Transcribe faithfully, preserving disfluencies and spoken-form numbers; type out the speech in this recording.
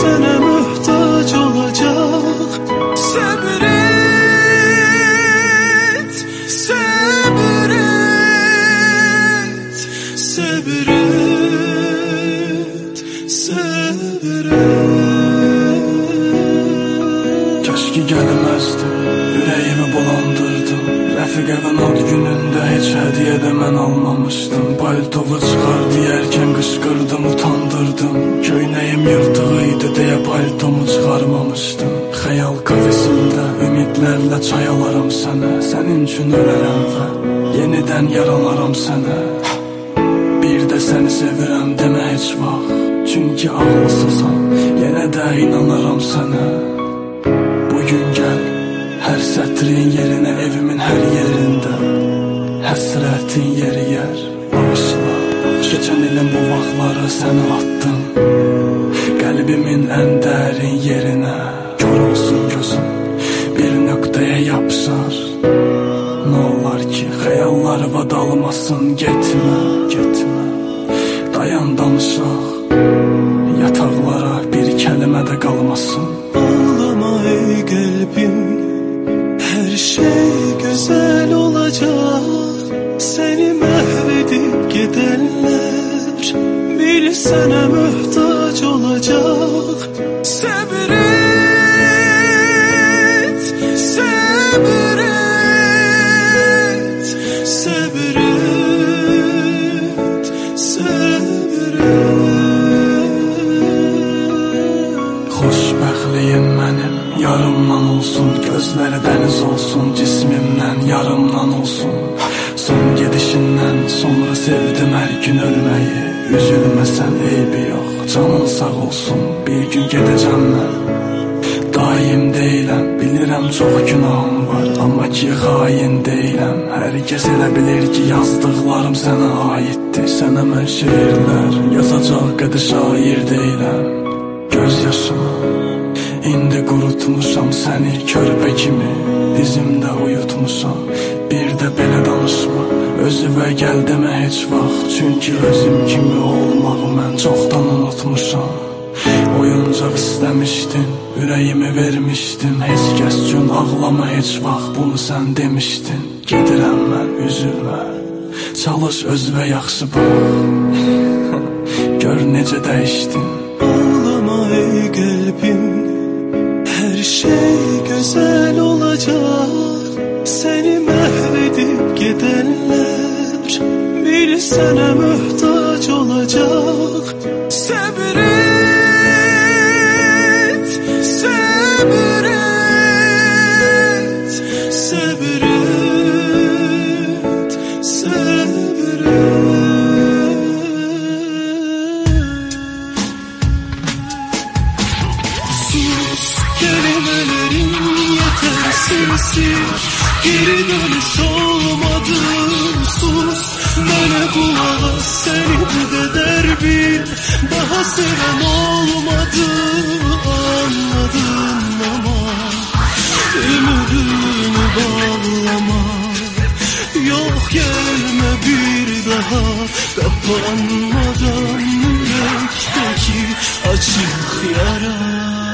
sana muhtaç olacak. Sabret, sabret, sabret, sabret. Keşke gelmezdim, yüreğimi bulandırdım. Rəfiqəvən ad günündə heç hədiyyə də mən almamışdım. Paltovu çıxar deyərkən qışqırdım, utandırdım. Köynəyim yırtığıydı deyə paltomu çıxarmamışdım. Xəyal kafesində ümidlərlə çay alaram sənə. Sənin üçün ölərəm və yenidən yaralaram sənə. Bir də səni sevirəm demə heç vaxt, çünki ağlısızam, yenə də inanaram sənə. Bugün gəl, hər sətrin yerinə evimin hər yerində həsrətin yeri yer. Bağışla, keçən ilin bu vaxtları səni atdım qəlbimin ən dərin yerinə. Kör olsun gözüm, bir nöqtəyə yapışar. Nə olar ki, xəyallarıma dalmasın. Getmə, getmə, dayan danışaq, yataqlara bir kəlmə də qalmasın. Ağlama ey qəlbim, her şey güzel olacak. Seni mahvedip gidenler bil sana muhtaç olacak. Sabret, sabret, sabret, sabret. Xoşbəxtliyim mənim yarımdan olsun, gözləri dəniz olsun, cismimdən yarımdan olsun. Son gedişindən sonra sevdim hər gün ölməyi. Üzülməsən eybi yox, canın sağ olsun. Bir gün gedəcəm mən, daim deyiləm. Bilirəm çox günahım var, amma ki xain deyiləm. Hər kəs elə bilir ki yazdıqlarım sənə aiddir. Sənə mən şeirlər yazacaq qədə şair deyiləm. Göz yaşımı İndi qurutmuşam səni körpə kimi, dizimdə uyutmuşam. Bir də belə danışma, özümə gəl demə heç vaxt, çünki özüm kimi olmağı mən çoxdan unutmuşam. Oyuncaq istəmişdin, ürəyimi vermişdin, heç kəs üçün ağlama heç vaxt, bunu sən demişdin. Gedirəm mən, üzülmə, çalış özünə yaxşı bax, gör necə dəyişdin. Ağlama ey qəlbim, her şey güzel olacak. Seni mahvedip gidenler bil sana muhtaç olacak. Sabret, sabret, sabret, sabret. Sus, kelimelerin yetersiz, geri dönüş olmadı. Sus, bana kulak as, seni de derbi. Daha seven olmadı, anladım ama ümidimi bağlama. Yok gelme bir daha, kapanmadan yürekteki açık yara.